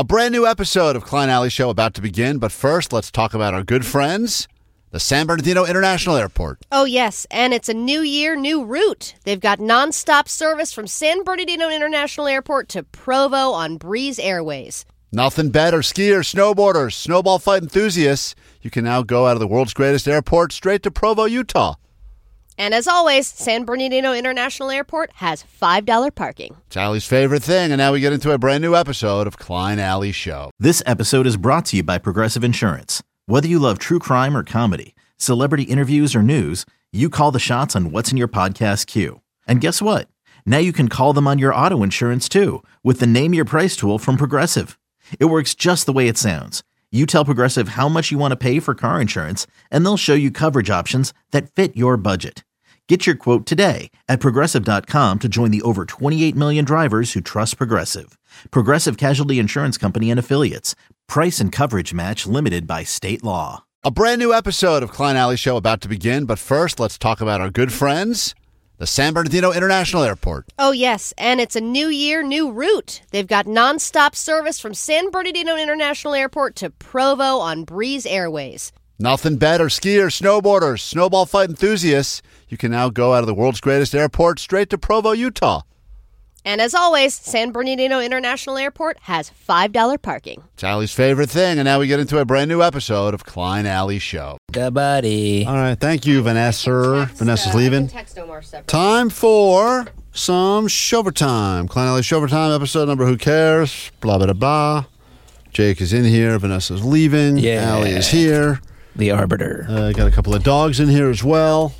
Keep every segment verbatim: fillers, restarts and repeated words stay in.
A brand new episode of Klein Alley Show about to begin, but first, let's talk about our good friends, the San Bernardino International Airport. Oh, yes, and it's a new year, new route. They've got nonstop service from San Bernardino International Airport to Provo on Breeze Airways. Nothing better, skiers, snowboarders, snowball fight enthusiasts. You can now go out of the world's greatest airport straight to Provo, Utah. And as always, San Bernardino International Airport has five dollars parking. It's Allie's favorite thing, and now we get into a brand new episode of Klein Alley Show. This episode is brought to you by Progressive Insurance. Whether you love true crime or comedy, celebrity interviews or news, you call the shots on what's in your podcast queue. And guess what? Now you can call them on your auto insurance too with the Name Your Price tool from Progressive. It works just the way it sounds. You tell Progressive how much you want to pay for car insurance, and they'll show you coverage options that fit your budget. Get your quote today at Progressive dot com to join the over twenty-eight million drivers who trust Progressive. Progressive Casualty Insurance Company and Affiliates. Price and coverage match limited by state law. A brand new episode of Klein Alley Show about to begin, but first, let's talk about our good friends, the San Bernardino International Airport. Oh, yes, and it's a new year, new route. They've got nonstop service from San Bernardino International Airport to Provo on Breeze Airways. Nothing better, skiers, snowboarders, snowball fight enthusiasts. You can now go out of the world's greatest airport straight to Provo, Utah. And as always, San Bernardino International Airport has five dollars parking. It's Allie's favorite thing, and now we get into a brand new episode of Klein Alley Show. Good buddy. All right, thank you, Vanessa. Text, Vanessa's uh, leaving. text Omar separately. Time for some Shover Time. Klein Alley Shover Time, episode number Who Cares? Blah, blah, blah. Jake is in here. Vanessa's leaving. Yeah. Allie is here. The Arbiter. Uh, got a couple of dogs in here as well.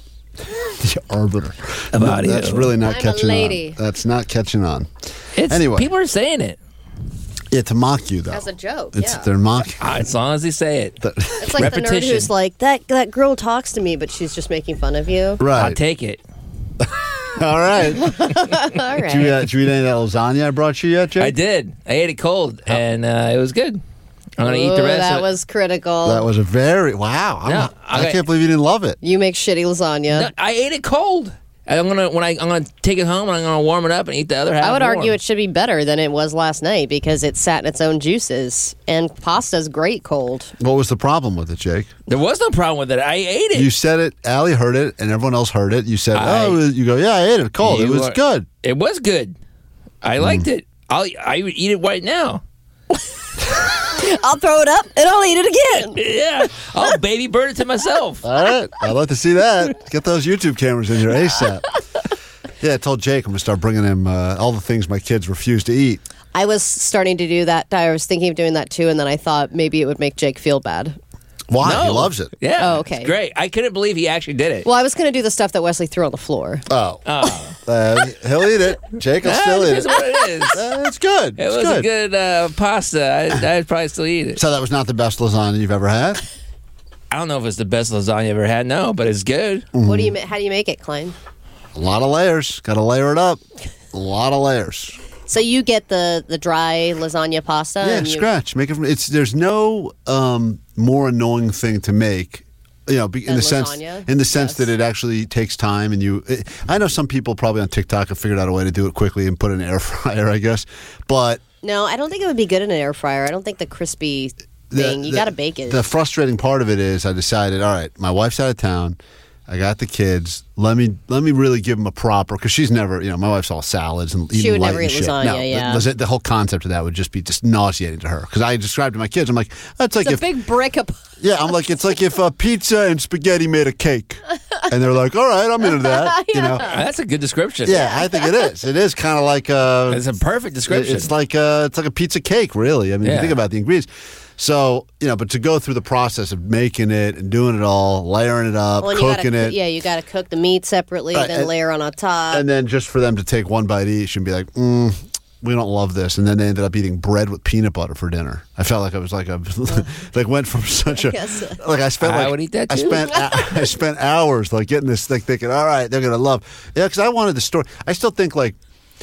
The Arbiter. Of No, audio. that's really not I'm a catching lady. on. That's not catching on. It's, Anyway. People are saying it. Yeah, to mock you, though. As a joke, It's, yeah. They're mocking. Ah, As long as they say it. It's like the nerd Repetition. who's like, that, that girl talks to me, but she's just making fun of you. I'll Right. take it. All right. All right. Did you, uh, did you eat any of that lasagna I brought you yet, Jake? I did. I ate it cold, and uh, it was good. I'm going to eat the Ooh, rest that of it. was critical. That was a very, wow. I'm, No, I okay. can't believe you didn't love it. You make shitty lasagna. No, I ate it cold. And I'm gonna when I I'm gonna take it home and I'm gonna warm it up and eat the other half. I would warm. argue it should be better than it was last night because it sat in its own juices. And pasta's great cold. What was the problem with it, Jake? There was no problem with it. I ate it. You said it, Allie heard it, and everyone else heard it. You said, I- oh, you go, yeah, I ate it cold. It You was are- good. It was good. I liked it. I'll I would eat it right now. I'll throw it up and I'll eat it again. Yeah, I'll baby bird it to myself. All right. I'd like to see that. Get those YouTube cameras in here ASAP. Yeah, I told Jake I'm going to start bringing him uh, all the things my kids refuse to eat. I was starting to do that. I was thinking of doing that too, and then I thought maybe it would make Jake feel bad. Why? No. He loves it. Yeah. Oh, okay. It's great. I couldn't believe he actually did it. Well, I was going to do the stuff that Wesley threw on the floor. Oh. Oh. Uh, he'll eat it. Jake will Ah, still eat depends it. what it is. Uh, it's good. It It's was good. a good uh, pasta. I, I'd probably still eat it. So that was not the best lasagna you've ever had? I don't know if it's the best lasagna I ever had. No, but it's good. What do you? ma- How do you make it, Klein? A lot of layers. Got to layer it up. A lot of layers. So you get the the dry lasagna pasta. Yeah, and you, scratch. Make it from. It's there's no um, more annoying thing to make. You know, be- in Than the sense lasagna? in the sense Yes. that it actually takes time, and you. It, I know some people probably on TikTok have figured out a way to do it quickly and put it in an air fryer, I guess. But No, I don't think it would be good in an air fryer. I don't think the crispy thing. you got to bake it. The frustrating part of it is, I decided, all right, my wife's out of town. I got the kids. Let me let me really give them a proper, because she's never, you know, my wife's all salads and eating She would light never and eat shit. lasagna, No, the- yeah. The, the whole concept of that would just be just nauseating to her. Because I described to my kids, I'm like, that's like it's a if big brick of. yeah, I'm like, it's like if uh, pizza and spaghetti made a cake, and they're like, all right, I'm into that. You know, That's a good description. yeah, I think it is. It is kind of like uh, It's a perfect description. it's like uh, it's like a pizza cake, really. I mean, if you Yeah. think about the ingredients. So, you know, but to go through the process of making it and doing it all, layering it up, Well, and you cooking gotta, it, Yeah, you got to cook the meat separately, Right, then and- layer on on top. and then just for them to take one bite each and be like, mm, we don't love this, and then they ended up eating bread with peanut butter for dinner. I felt like I was like a like went from such a guess so. like I spent I like would eat that I too. spent I spent hours like getting this like thinking, all right, they're gonna love yeah, because I wanted the story. I still think like.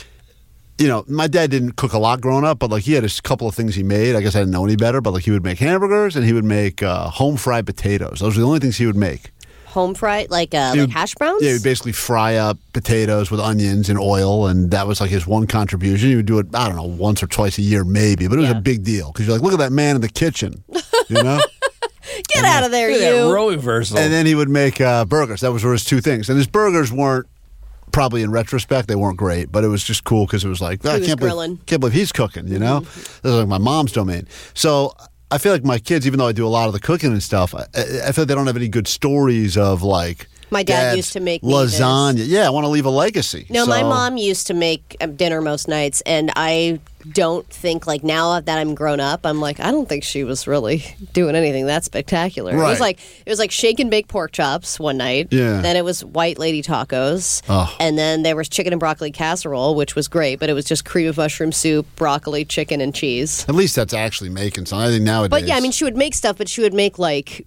You know, my dad didn't cook a lot growing up, but like he had a couple of things he made. I guess I didn't know any better, but like he would make hamburgers and he would make uh, home fried potatoes. Those were the only things he would make. home fried, like uh, He like would- hash browns? Yeah, he would basically fry up potatoes with onions and oil, and that was like his one contribution. He would do it, I don't know, once or twice a year maybe, but it was Yeah. a big deal because you're like, look at that man in the kitchen, you know? Get out of there, Look at that you. role reversal. And then he would make uh, burgers. That was were his two things. And his burgers weren't, probably in retrospect, they weren't great, but it was just cool because it was like, oh, I was can't grilling. believe, can't believe he's cooking, you know? Mm-hmm. This is like my mom's domain. So I feel like my kids, even though I do a lot of the cooking and stuff, I, I feel like they don't have any good stories of like, My dad Dad's used to make me this. lasagna. Yeah, I want to leave a legacy. No, my So- mom used to make um, dinner most nights, and I don't think, like, now that I'm grown up, I'm like, I don't think she was really doing anything that spectacular. It Right. was like it was like shake and bake pork chops one night. Yeah. Then it was white lady tacos. Oh. And then there was chicken and broccoli casserole, which was great, but it was just cream of mushroom soup, broccoli, chicken, and cheese. At least that's actually making something. I think nowadays. But yeah, I mean, she would make stuff, but she would make like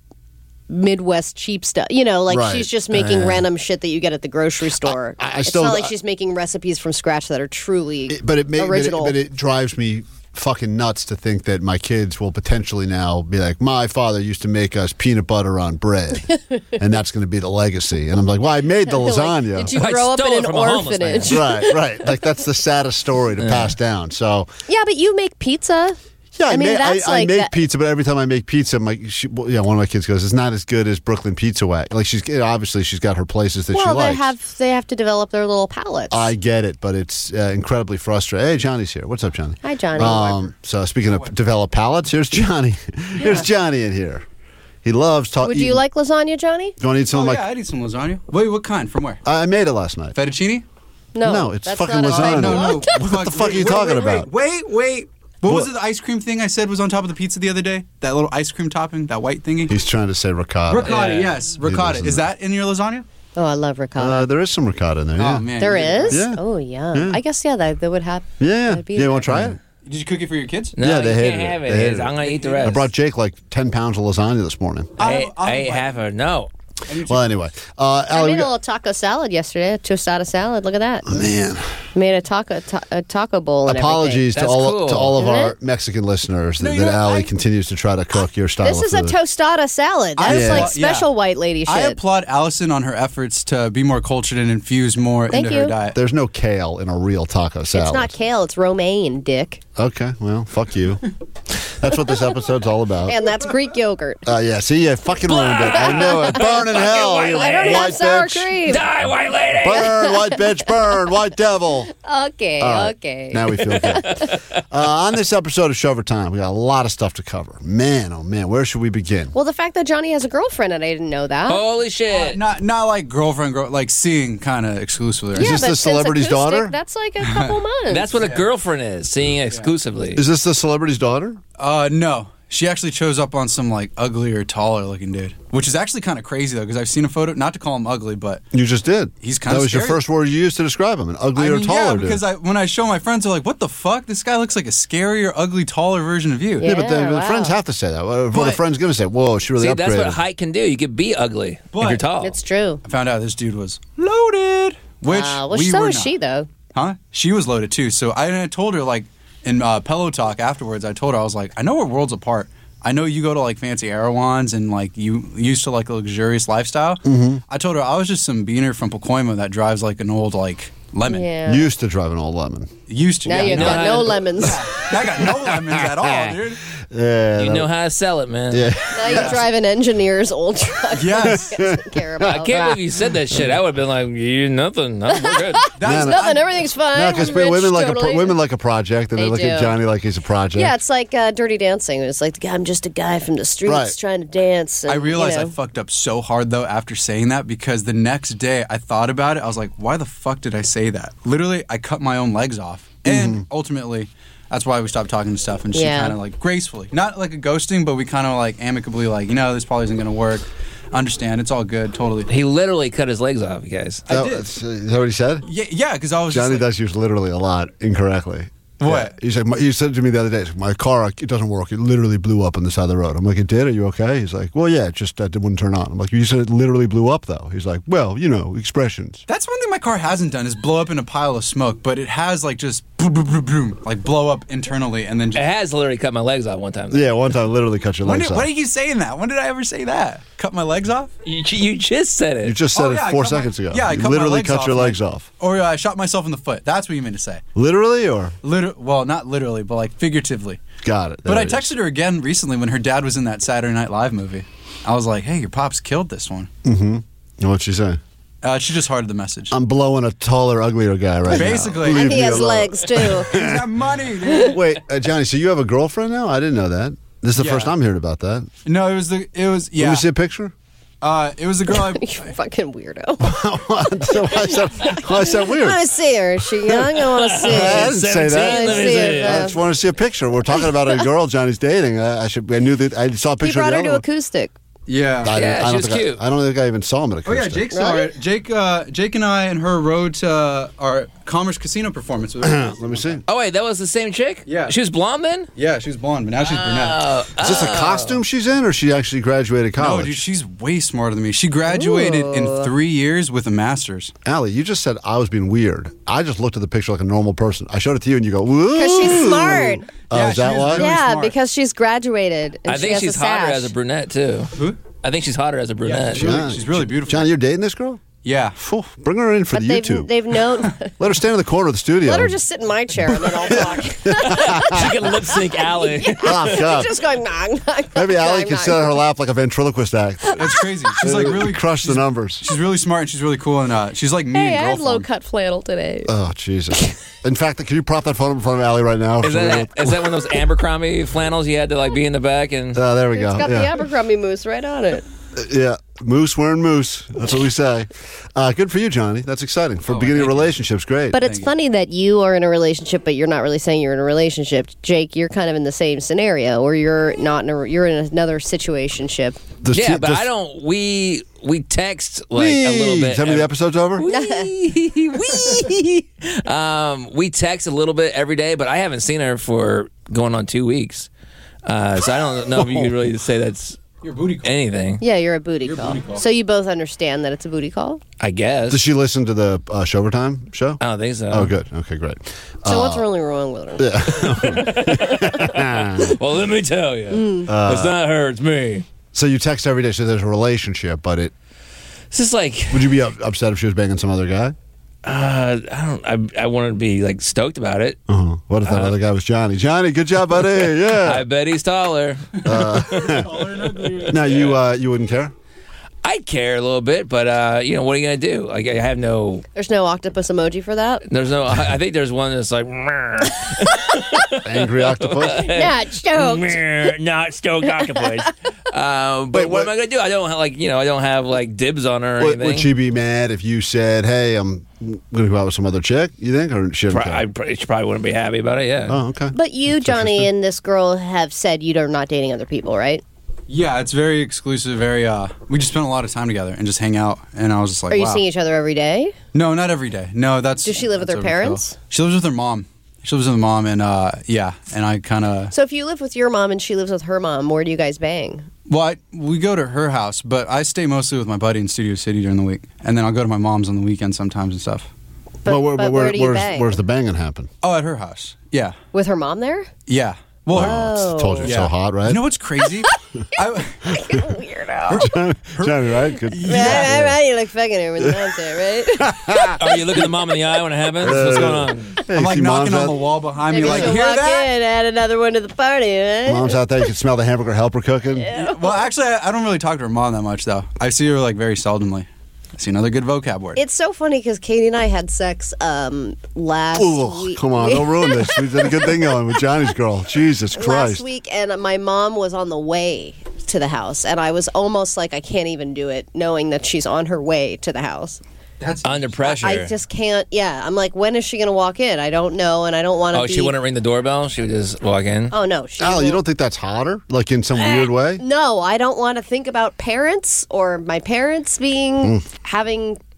Midwest cheap stuff. You know, like Right. she's just making Yeah. random shit that you get at the grocery store. I- I it's still- not like I- she's making recipes from scratch that are truly It- but it may, but it, original. but it drives me fucking nuts to think that my kids will potentially now be like, my father used to make us peanut butter on bread, and that's going to be the legacy. And I'm like, well, I made the Like, lasagna. did you I grow up stole in it an from a homeless man. orphanage? right, right. Like that's the saddest story to pass down. So Yeah, but you make pizza. yeah, I, I mean, ma- that's I, I like make that- pizza, but every time I make pizza, my she, well, yeah, one of my kids goes, "It's not as good as Brooklyn Pizza Wack." Like she's obviously she's got her places that she Well, they likes. have they have to develop their little palates. I get it, but it's uh, incredibly frustrating. Hey, Johnny's here. What's up, Johnny? Hi, Johnny. Um, so speaking of developed palates, here's Johnny. Here's Johnny in here. He loves talking. Would you like lasagna, Johnny? Do you want to eat some Oh, of my? yeah, I'd eat some lasagna. Wait, what kind? From where? I made it last night. Fettuccine? No, No, it's that's fucking not a lasagna. thing. no, no. What the fuck are you wait, talking wait, wait, about? Wait, wait. What, was What? it, the ice cream thing I said was on top of the pizza the other day? That little ice cream topping, that white thingy? He's trying to say ricotta. Ricotta, Yeah. yes. Ricotta. doesn't Is know. that in your lasagna? Oh, I love ricotta. Uh, there is some ricotta in there. Yeah. Oh, man. there you did is. Yeah. Oh, yeah. Yeah. I guess yeah, that, that would have. Yeah. that'd be Yeah, you want to there. try it? Did you cook it for your kids? No, Yeah, you they hated can't it. have They it. hated it. I'm gonna eat the rest. I brought Jake like ten pounds of lasagna this morning. I, I'll- I'll I ate bite. half of no. Well, anyway, uh, I Allie, made we a got- little taco salad yesterday, a tostada salad. Look at that. man. Made a taco ta- a taco bowl and Apologies to That's all cool. to all of Isn't our it? Mexican listeners that, No, you that know, Allie I- continues to try to cook your style everything. This of is a food. tostada salad. That's Yeah. like Yeah. special white lady shit. I applaud Allison on her efforts to be more cultured and infuse more Thank into you. her diet. There's no kale in a real taco salad. It's not kale, it's romaine, dick. Okay, well, fuck you. That's what this episode's all about. And that's Greek yogurt. Uh, yeah, see, you fucking ruined it. I knew it. Burn in hell, you I don't white have sour bitch. cream. Die, white lady. Burn, white bitch, burn, white devil. Okay, All right, okay. Now we feel good. Uh, on this episode of Shover Time, we got a lot of stuff to cover. Man, oh man, where should we begin? Well, the fact that Johnny has a girlfriend and I didn't know that. Holy Uh, shit. not not like girlfriend, girl, like seeing kind of exclusively. right? yeah, this but the since celebrity's acoustic, daughter? That's like a couple months. That's what a girlfriend is, seeing exclusively. Is this the celebrity's daughter? Uh, no. She actually chose up on some like uglier, taller looking dude, which is actually kind of crazy though, because I've seen a photo. Not to call him ugly, but You just did. He's kinda That was your scary. first word you used to describe him, an ugly I or mean, taller yeah, dude. because I, when I show my friends, they're like, "What the fuck? This guy looks like a scarier, ugly, taller version of you." yeah, but the, Yeah, the wow. friends have to say that. What are the But- friends going to say? Whoa, she really See, upgraded. that's what height can do. You can be ugly if But- you're tall. It's true. I found out this dude was loaded, which Uh, well, we so were is not. she, though. Huh? She was loaded too. So I, I told her like in uh, Pillow Talk afterwards. I told her I was like, I know we're worlds apart. I know you go to like fancy Erewhons and like you used to like a luxurious lifestyle. Mm-hmm. I told her I was just some beaner from Pacoima that drives like an old like lemon. Yeah. Used to drive an old lemon. Used to. Now yeah, you've no, got I- no lemons. I got no lemons at all, dude. Yeah, you that- know how to sell it, man. Yeah. Now you drive an engineer's old truck. Yes. Doesn't care about. I can't believe you said that shit. I would have been like, you nothing. No, we're good. That's No, no. Nothing. Everything's fine. No, because We're rich, women like a totally. pro- women like a project, and they, They look at do. Johnny like he's a project. Yeah, it's like uh, Dirty Dancing. It's like I'm just a guy from the streets Right. trying to dance. And, I realized you I know. fucked up so hard though after saying that, because the next day I thought about it. I was like, why the fuck did I say that? Literally, I cut my own legs off. And ultimately, that's why we stopped talking and stuff. And she Yeah. kind of like gracefully, not like a ghosting, but we kind of like amicably like, you know, this probably isn't going to work. Understand. It's all good. Totally. He literally cut his legs off, you guys. I That- did. that's- Is that what he said? Yeah, yeah, because I was Johnny just like, does use literally a lot incorrectly. What? Yeah. He's like, my, he said to me the other day, he's like, my car, it doesn't work. It literally blew up on the side of the road. I'm like, it did? Are you okay? He's like, well, yeah, it just uh, it wouldn't turn on. I'm like, you said it literally blew up, though. He's like, well, you know, expressions. That's one thing my car hasn't done is blow up in a pile of smoke, but it has like just boom, boom, boom, boom, like blow up internally, and then It just. has literally cut my legs off one time. Yeah, one time I literally cut your When legs did, off. why are you saying that? When did I ever say that? Cut my legs off? You, you just said it. You just said Oh, yeah, it I four cut my- seconds ago. yeah, I you cut my literally legs cut off, your like- legs off. Or uh, I shot myself in the foot. That's what you meant to say. Literally, or Liter- well, not literally, but like figuratively. got it. But There I it is. texted her again recently when her dad was in that Saturday Night Live movie. I was like, "Hey, your pops killed this one." What'd she say? Uh, she just hearted the message. I'm blowing a taller, uglier guy right Basically. now. And Leave he me has alone. legs too. He's got money, dude. Wait, uh, Johnny. So you have a girlfriend now? I didn't know that. This is the Yeah. first I'm hearing about that. No, it was the. It was Let yeah. me see a picture. Uh, it was the girl. I, You fucking weirdo. so why is that, why is that I weird? want to see her. Is she young? I want to see I her. didn't say seventeen, that. let me see see it. it. I just want to see a picture. We're talking about a girl Johnny's dating. I, I should. I knew that. I saw a He picture. brought of her the to other one. acoustic. yeah. I, didn't- Yeah, I she don't was think cute. I, I don't think I even saw him at Oh yeah, acoustic. Jake saw Really? it. Jake, uh, Jake and I and her rode to uh, our Commerce Casino performance. With her. Let me see. Oh wait, that was the same chick? Yeah. She was blonde then? Yeah, she was blonde, but now she's brunette. Is this a costume she's in, or she actually graduated No, college? dude, she's way smarter than me. She graduated in Ooh. three years with a master's. Allie, you just said I was being weird. I just looked at the picture like a normal person. I showed it to you, and you go, "Woo!" Because she's smart. Oh, Yeah, is that she is why? really Yeah, smart. because she's graduated. And I she think has she's a hotter sash. as a brunette too. Who? I think she's hotter as a brunette. she's really- she's really beautiful. Johnny, you're dating this girl? Yeah. Phew, bring her in for But the they've, YouTube. they've known. Let her stand in the corner of the studio. Let her just sit in my chair and then I'll talk. She can lip sync Allie. Oh, God. Just going, nah, nah, Maybe nah, Allie nah, can sit on her lap like a ventriloquist act. That's crazy. She's like really crush the she's- numbers. She's really smart and she's really cool and uh, she's like me Hey, in I girl had low form. cut flannel today. Oh, Jesus. In fact, can you prop that phone up in front of Allie right now? Is that is that one of those Abercrombie flannels you had to like be in the back and Oh, there we go. It's got the Yeah. Abercrombie moose right on it. yeah. Moose wearing moose. That's what we say. Uh, good for you, Johnny. That's exciting. For Oh, beginning of thank you. relationships, great. But it's Thank you. funny that you are in a relationship, but you're not really saying you're in a relationship. Jake, you're kind of in the same scenario, or you're not in a, you're in another situationship. Does yeah, t- but does- I don't. We we text like Whee! a little bit. Does that mean the episode's over? Wee, wee. Um, we text a little bit every day, but I haven't seen her for going on two weeks. Uh, so I don't know if you could really say that's Your booty call. anything. Yeah, you're a booty, You're a call. booty call. So you both understand that it's a booty call. I guess. Does she listen to the uh, Showtime show? I don't think so. Oh, good. Okay, great. So Uh, what's really wrong with her? Well, let me tell you, Mm. it's not her, it's me. So you text every day. So there's a relationship, but it. It's just like Would you be up, upset if she was banging some other guy? uh, I don't. I I want to be like stoked about it. Uh-huh. What if that other guy was Johnny? Johnny, good job, buddy. Yeah. I bet he's taller. Now you uh, you wouldn't care. I care a little bit, but uh, you know, what are you gonna do? Like, I have no. There's no octopus emoji for that. There's no. I I think there's one that's like. Angry octopus. Not stoked. Not stoked octopus. Um, but Wait, what, what- am I gonna do? I don't have, like you know I don't have like dibs on her or Would, anything. would she be mad if you said, "Hey, I'm going to go out with some other chick"? You think, or she? Pro- Care? I pr- she probably wouldn't be happy about it. Yeah. Oh, okay. But you, Johnny, and this girl have said you are not dating other people, right? Yeah, it's very exclusive. Very. Uh, we just spent a lot of time together and just hang out. And I was just like, Are you wow. seeing each other every day? No, not every day. No, that's. Does she live with that's her overkill. parents? She lives with her mom. She lives with her mom, and uh, yeah, and I kind of. So if you live with your mom and she lives with her mom, where do you guys bang? Well, I, we go to her house, but I stay mostly with my buddy in Studio City during the week, and then I'll go to my mom's on the weekend sometimes and stuff. But, well, where, but where, where do you where's, bang? where's the banging happen? Oh, at her house. Yeah, With her mom there? yeah. Well, Whoa. Told you it's yeah. so hot, right? You know what's crazy? I, Weirdo. Johnny, right? Good. Right, right, right. You look fucking her when mom's there, right? Are you looking the mom in the eye when it happens? What's going on? Hey, I'm like see knocking mom's on the out, wall behind me, Maybe like, she'll hear walk that? in, add another one to the party, right? Mom's out there. You can smell the hamburger helper cooking. Well, actually, I, I don't really talk to her mom that much, though. I see her like very seldomly. I see another good vocab word. It's so funny because Katie and I had sex um, last Ooh, week. come on, don't ruin this. We did a good thing going with Johnny's girl. Jesus Last Christ. week, and my mom was on the way to the house, and I was almost like, I can't even do it, knowing that she's on her way to the house. That's Under pressure. I just can't. Yeah, I'm like, when is she going to walk in? I don't know, and I don't want to. oh, be, she wouldn't ring the doorbell. She would just walk in. Oh no, she. Al, you won't. don't think that's hotter? Like in some weird way? No, I don't want to think about parents or my parents being Mm. having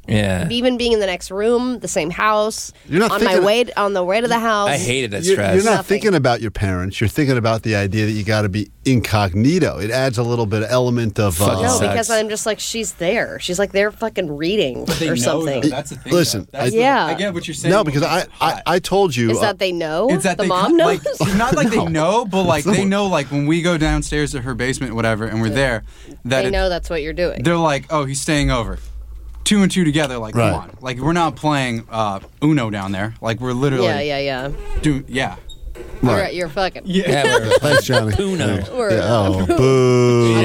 Yeah. Even being in the next room, the same house, You're not on my thinking- way on the way to the house. I hated that You're, stress. you're not Nothing. thinking about your parents. You're thinking about the idea that you got to be incognito. It adds a little bit of element of. Fuck Uh, No, sucks. because I'm just like, she's there. She's like, they're fucking reading But they or know, something. though. That's the thing. Listen, though. That's I- the- Yeah. I get what you're saying. no, but because I, it's I hot. I told you. Is uh, that they know? It's that the they mom ki- knows? Like, not like they know, but like they know. Like when we go downstairs to her basement, or whatever, and we're there, that they it- know that's what you're doing. they're like, "Oh, he's staying over." Two and two together, like Right. come on, like we're not playing uh, Uno down there. Like we're literally, Yeah, yeah, yeah. do yeah, You're, Right. you're fucking. Yeah, we're Thanks, Johnny. Uno. Yeah. We're- Yeah, oh, boo.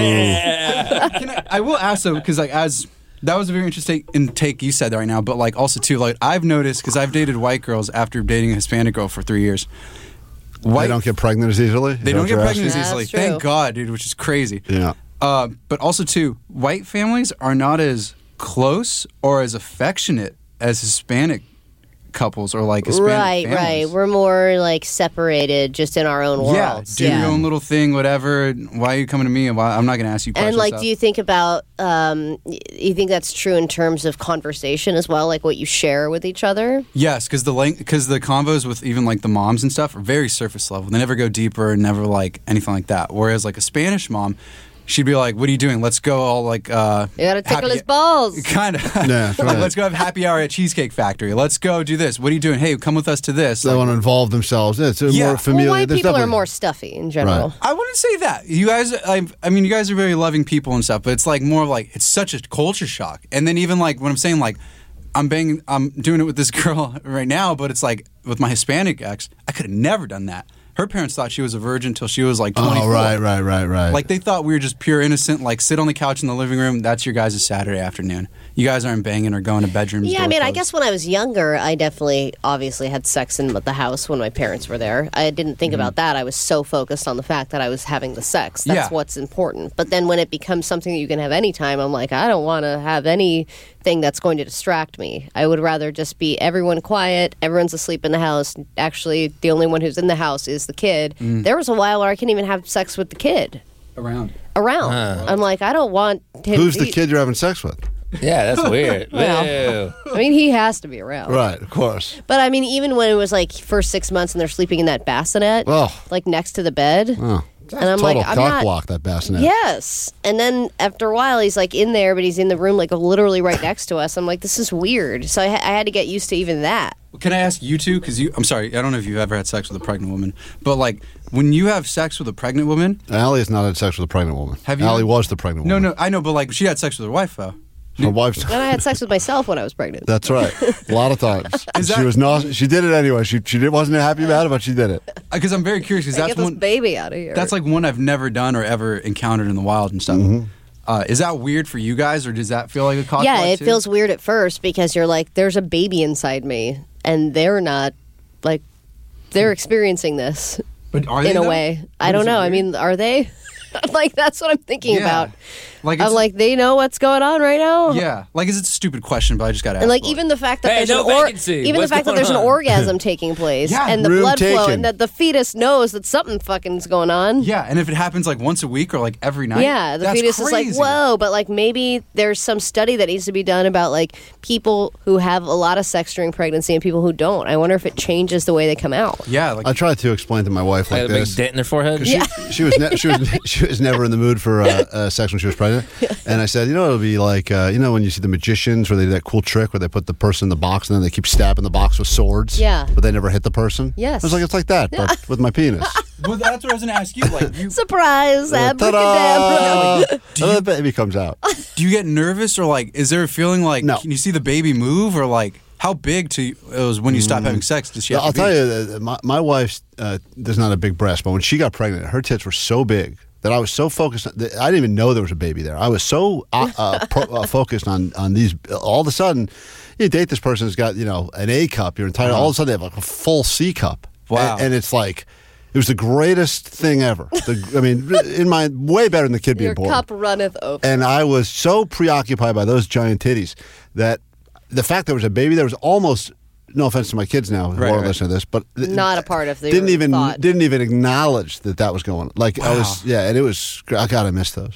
Can I, I will ask though, because like as that was a very interesting in- take you said right now, but like also too, like I've noticed because I've dated white girls after dating a Hispanic girl for three years. White, They don't get pregnant as easily. they Is that don't what get you're pregnant as That's easily. true. Thank God, dude, which is crazy. asking? Yeah. Uh, but also too, white families are not as close or as affectionate as Hispanic couples or like Hispanic Right, families. right. We're more like separated just in our own Yeah, worlds. do your own little thing, whatever. Why are you coming to me? And why, I'm not going to ask you questions. And like, stuff. do you think about? Um, y- you think that's true in terms of conversation as well, like what you share with each other? Yes, because the length, because the convos with even like the moms and stuff are very surface level. They never go deeper, never like anything like that. Whereas like a Spanish mom, she'd be like, "What are you doing? Let's go all like uh, You gotta tickle happy- his balls. Kind of. Yeah, that's like, right. let's go have happy hour at Cheesecake Factory. Let's go do this. What are you doing? Hey, come with us to this. They Like, want to involve themselves. Yeah, it's a Yeah. more Well, familiar. Well, white there's people are definitely- more stuffy in general. Right. I wouldn't say that. You guys, I, I mean, you guys are very loving people and stuff, but it's like more like it's such a culture shock. And then even like when I'm saying like I'm banging, I'm doing it with this girl right now, but it's like with my Hispanic ex, I could have never done that. Her parents thought she was a virgin until she was like twenty-four. Oh, right, right, right, right. Like they thought we were just pure innocent. Like sit on the couch in the living room. That's your guys' Saturday afternoon. You guys aren't banging or going to bedrooms. Yeah, I door mean, I closed. guess when I was younger, I definitely, obviously, had sex in the house when my parents were there. I didn't think about that. I was so focused on the fact that I was having the sex. That's Yeah. what's important. But then when it becomes something that you can have anytime, I'm like, I don't want to have anything that's going to distract me. I would rather just be everyone quiet, everyone's asleep in the house. Actually, the only one who's in the house is the kid. There was a while where I couldn't even have sex with the kid around. around. I'm like, I don't want him. Who's the he- kid you're having sex with? Yeah, that's weird. Well. Ew. I mean, he has to be around. Right, of course. But I mean, even when it was like first six months and they're sleeping in that bassinet, Oh. like next to the bed, Oh, and I'm total like, I'm cock not. block that bassinet. Yes, and then after a while, he's like in there, but he's in the room like literally right next to us. I'm like, this is weird. So I, ha- I had to get used to even that. Can I ask you two? Because you, I'm sorry, I don't know if you've ever had sex with a pregnant woman, but like when you have sex with a pregnant woman, Allie has not had sex with a pregnant woman. Have you? Allie was the pregnant no, woman. no, I know, but like she had sex with her wife though. Her wife's. And I had sex with myself when I was pregnant. That's right. A lot of times. Is she that- was not. She did it anyway. She she did, wasn't happy about it, but she did it. Because I'm very curious. Because Get that's this one. baby out of here. That's like one I've never done or ever encountered in the wild and stuff. Mm-hmm. Uh, is that weird for you guys, or does that feel like a cock yeah, block it too? feels weird at first because you're like, there's a baby inside me, and they're not like they're experiencing this. But are they in a though? way. But I don't is it know. I weird? mean, are they? Like, that's what I'm thinking Yeah. about. Like I'm it's- like, they know what's going on right now. Yeah, like it's a stupid question, but I just got to ask. And like Like, even the fact that Hey, there's no an or- vacancy. even What's the fact that going there's an on? orgasm taking place Yeah. and the Room blood flow taken. and that the fetus knows that something fucking's going on. yeah, and if it happens like once a week or like every night, Yeah, the that's fetus is like, crazy. whoa, but like maybe there's some study that needs to be done about like people who have a lot of sex during pregnancy and people who don't. I wonder if it changes the way they come out. Yeah, like I tried to explain to my wife Like like a big this. dent in their forehead. She, she was ne- she was she was never in the mood for uh, uh, sex when she was pregnant, and I said, you know, it'll be like uh, you know when you see the magicians where they do that cool trick where they put the person in the box and then they keep stabbing the box with swords, Yeah. but they never hit the person. Yes. I was like, it's like that, but with my penis. well, that's what I was going to ask you. Like, you, Surprise, Uh, abracadabra. ta-da! And the baby comes out. do you get nervous or like, is there a feeling like, No. can you see the baby move or like, how big to it was when you stop having sex? Does she? Have I'll to tell be? you, uh, my, my wife uh, does not have big breasts, but when she got pregnant, her tits were so big that I was so focused. On, that I didn't even know there was a baby there. I was so uh, uh, pro, uh, focused on on these. All of a sudden, you date this person who's got you know an A cup. Your entire all of a sudden they have like a full C cup. Wow. and, and it's like. It was the greatest thing ever. The, I mean, in my way better than the kid being Your born. cup runneth over. And I was so preoccupied by those giant titties that the fact there was a baby there was almost no offense to my kids now who Right, are right. listening to this, but th- Not a part of the didn't even thought. didn't even acknowledge that that was going on. Like I was, Wow. yeah, and it was. I gotta miss those.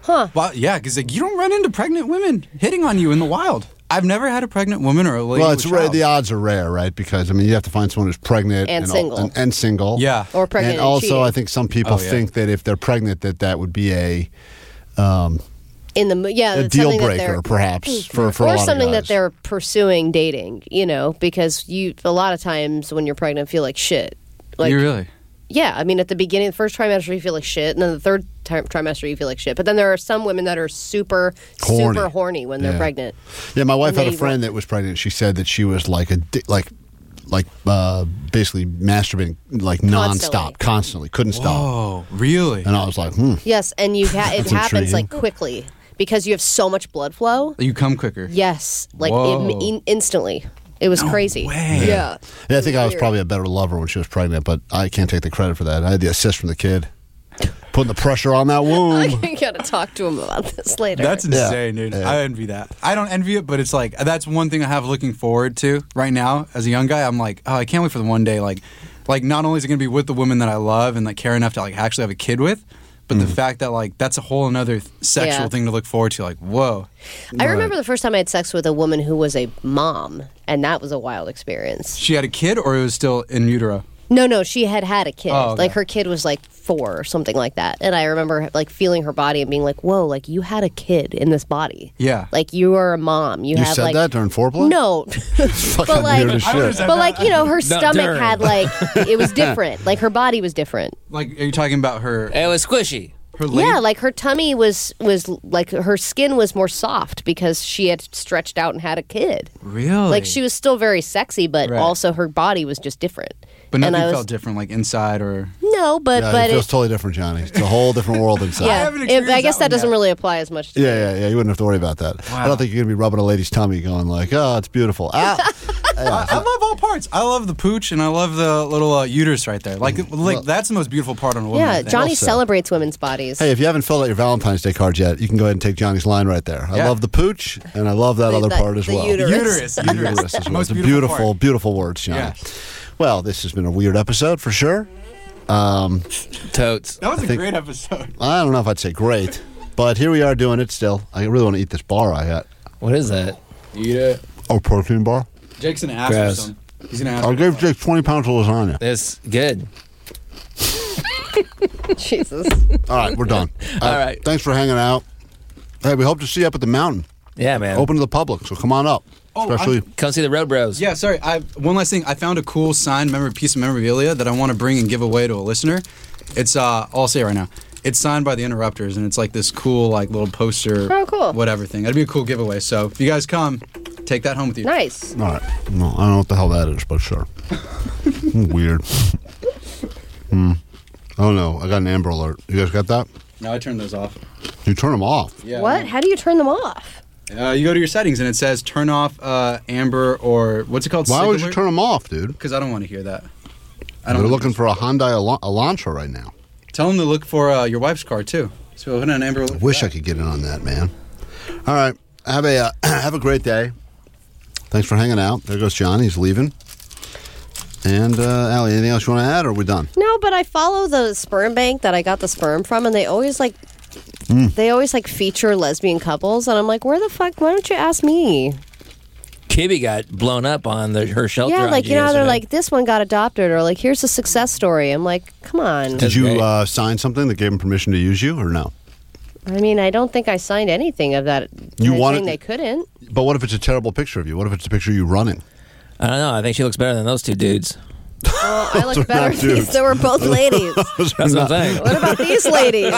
Huh. Well, yeah, because like, you don't run into pregnant women hitting on you in the wild. I've never had a pregnant woman or a lady Well, with it's a rare. child. The odds are rare, right? Because I mean, you have to find someone who's pregnant And all- single. and, and single. Yeah. Or pregnant And and also, cheating. I think some people Oh, yeah. think that if they're pregnant, that that would be a um, In the mo- yeah, a that's deal something that breaker, they're- perhaps for for a or lot something of that guys. they're pursuing dating, you know, because you a lot of times when you're pregnant feel like shit. Like you really? yeah, I mean at the beginning, the first trimester you feel like shit, and then the third tri- trimester you feel like shit. But then there are some women that are super Horny. super horny when they're Yeah. pregnant. Yeah, my wife And had a they friend wa- that was pregnant. She said that she was like a di- like like uh, basically masturbating like nonstop, constantly, couldn't stop. Oh, really? And I was like, hmm. Yes, and you ha- it That's happens intriguing. like quickly because you have so much blood flow. You come quicker. Yes, like Whoa. in, in, instantly. It was crazy. way. Yeah. Yeah, I think I was Weird. probably a better lover when she was pregnant, but I can't take the credit for that. I had the assist from the kid, putting the pressure on that womb. I gotta talk to him about this later. That's insane, dude. Yeah. I envy that. I don't envy it, but it's like that's one thing I have looking forward to right now as a young guy. I'm like, oh, I can't wait for the one day, like, like not only is it gonna be with the woman that I love and like care enough to like actually have a kid with, but Mm. the fact that like that's a whole another th- sexual Yeah. thing to look forward to. Like, whoa, I remember the first time I had sex with a woman who was a mom, and that was a wild experience. she had a kid or it was still in utero. No, no, she had had a kid. Oh, okay. Like her kid was like four or something like that. And I remember like feeling her body and being like, "Whoa, like you had a kid in this body. Yeah. Like you are a mom. You, You have said like that during foreplay? no, Fucking but like, weird as I would've shit. said but like you know, her Not stomach during. had like it was different. Like her body was different. Like, are you talking about her? It was squishy. Her lady? Yeah, like her tummy was was like her skin was more soft because she had stretched out and had a kid. Really? Like she was still very sexy, but Right. also her body was just different. but nothing and I was, felt different, like inside or. No, but Yeah, but it feels it, totally different, Johnny. It's a whole different world inside. yeah, haven't it- experienced I guess that that, one doesn't yet. really apply as much. To Yeah, yeah, yeah. You wouldn't have to worry about that. I Wow. don't think you're gonna be rubbing a lady's tummy, going like, "Oh, it's beautiful." Ah. I, I love all parts. I love the pooch and I love the little uh, uterus right there. Like, like Well- that's the most beautiful part on a woman. I Yeah, think. Johnny Well said. celebrates women's bodies. Hey, if you haven't filled out your Valentine's Day card yet, you can go ahead and take Johnny's line right there. I Yeah. love the pooch, and I love that The- other the- part as the well. uterus. Uterus. The Uterus. uterus as well. Most It's a beautiful beautiful, part. beautiful words, Johnny. Yeah. Well, this has been a weird episode for sure. Um, Totes. That was a think- great episode. I don't know if I'd say great, but here we are doing it still. I really want to eat this bar I got. What is that? Eat it. Oh, protein bar. Jake's gonna ask Gross. for some. He's gonna ask. I'll for give some. Jake twenty pounds of lasagna. It's good. Jesus. All right, we're done. All right. Thanks for hanging out. Hey, we hope to see you up at the mountain. Yeah, man. Open to the public, so come on up. Oh, Especially, Come see the Road Bros. Yeah, sorry. I one last thing. I found a cool signed memor- piece of memorabilia that I want to bring and give away to a listener. It's uh, I'll say it right now. It's signed by the Interrupters, and it's like this cool, like little poster, Oh, cool. whatever thing. That'd be a cool giveaway. So if you guys come, take that home with you. Nice. all right. No, I don't know what the hell that is, but sure. Weird. Hmm. Oh no, I got an Amber Alert. You guys got that? No, I turned those off. You turn them off. Yeah. What? How do you turn them off? Uh, you go to your settings, and it says turn off uh, Amber or what's it called? Why would you turn them off, dude? Because I don't want to hear that. I They're don't. looking for a Hyundai Elan- Elantra right now. Tell them to look for uh, your wife's car too. So put on Amber. Alert for Wish I that. could get in on that, man. All right, have a uh, have a great day. Thanks for hanging out. There goes John. He's leaving. And uh, Allie, anything else you want to add, or are we done? No, but I follow the sperm bank that I got the sperm from, and they always like, Mm. they always like feature lesbian couples, and I'm like, where the fuck? Why don't you ask me? Kibby got blown up on the, her shelter. Yeah, on like you know, how they're yesterday. like, this one got adopted, or like, here's a success story. I'm like, come on. Did That's you great. uh, sign something that gave him permission to use you, or no? I mean, I don't think I signed anything of that. You anything wanted- they couldn't. But what if it's a terrible picture of you? What if it's a picture of you running? I don't know. I think she looks better than those two dudes. Well, I are look better. not dudes. They were both ladies. That's what I'm saying. What about these ladies?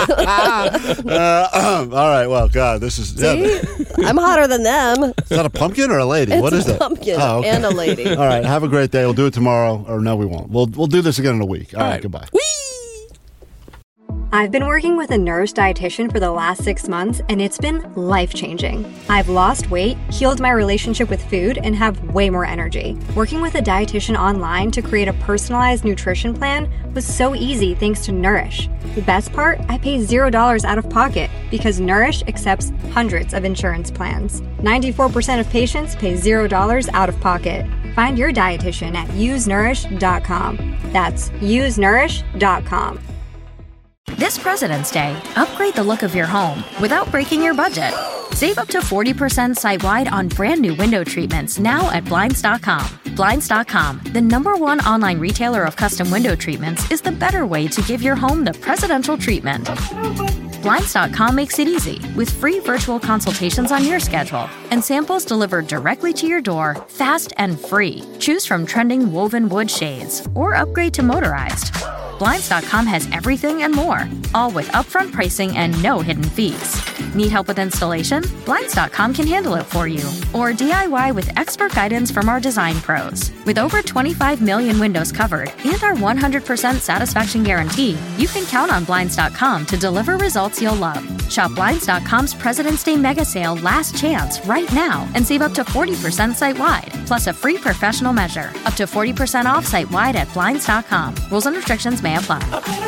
Uh, all right. Well, God, this is. Yeah, is See? I'm hotter than them. that a pumpkin or a lady? It's what is a that? pumpkin Oh, okay. and a lady. All right. Have a great day. We'll do it tomorrow, or no, we won't. We'll we'll do this again in a week. All, All right, right. Goodbye. I've been working with a Nourish dietitian for the last six months, and it's been life-changing. I've lost weight, healed my relationship with food, and have way more energy. Working with a dietitian online to create a personalized nutrition plan was so easy thanks to Nourish. The best part? I pay zero dollars out of pocket because Nourish accepts hundreds of insurance plans. ninety-four percent of patients pay zero dollars out of pocket. Find your dietitian at use nourish dot com. That's use nourish dot com. This This President's Day, upgrade the look of your home without breaking your budget. Save up to forty percent site-wide on brand new window treatments now at Blinds dot com. Blinds dot com, the number one online retailer of custom window treatments, is the better way to give your home the presidential treatment. Blinds dot com makes it easy with free virtual consultations on your schedule and samples delivered directly to your door, fast and free. Choose from trending woven wood shades or upgrade to motorized. Blinds dot com has everything and more, all with upfront pricing and no hidden fees. Need help with installation? Blinds dot com can handle it for you. Or D I Y with expert guidance from our design pros. With over twenty-five million windows covered and our one hundred percent satisfaction guarantee, you can count on Blinds dot com to deliver results you'll love. Shop Blinds dot com's President's Day Mega Sale Last Chance right now and save up to forty percent site-wide, plus a free professional measure. Up to forty percent off site-wide at Blinds dot com. Rules and restrictions may apply.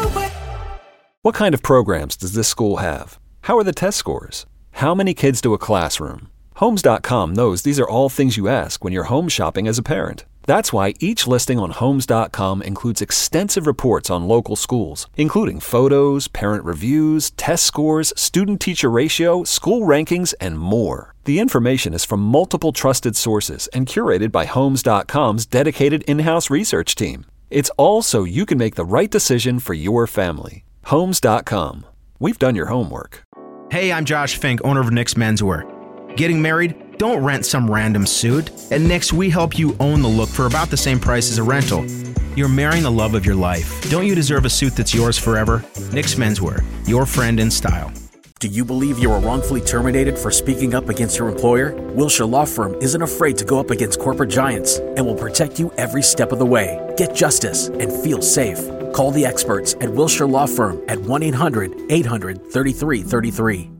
What kind of programs does this school have? How are the test scores? How many kids do a classroom? Homes dot com knows these are all things you ask when you're home shopping as a parent. That's why each listing on Homes dot com includes extensive reports on local schools, including photos, parent reviews, test scores, student-teacher ratio, school rankings, and more. The information is from multiple trusted sources and curated by Homes dot com's dedicated in-house research team. It's all so you can make the right decision for your family. Homes dot com. We've done your homework. Hey, I'm Josh Fink, owner of Nick's Menswear. Getting married? Don't rent some random suit. At Nick's, we help you own the look for about the same price as a rental. You're marrying the love of your life. Don't you deserve a suit that's yours forever? Nick's Menswear, your friend in style. Do you believe you were wrongfully terminated for speaking up against your employer? Wilshire Law Firm isn't afraid to go up against corporate giants and will protect you every step of the way. Get justice and feel safe. Call the experts at Wilshire Law Firm at one eight hundred eight hundred thirty-three thirty-three.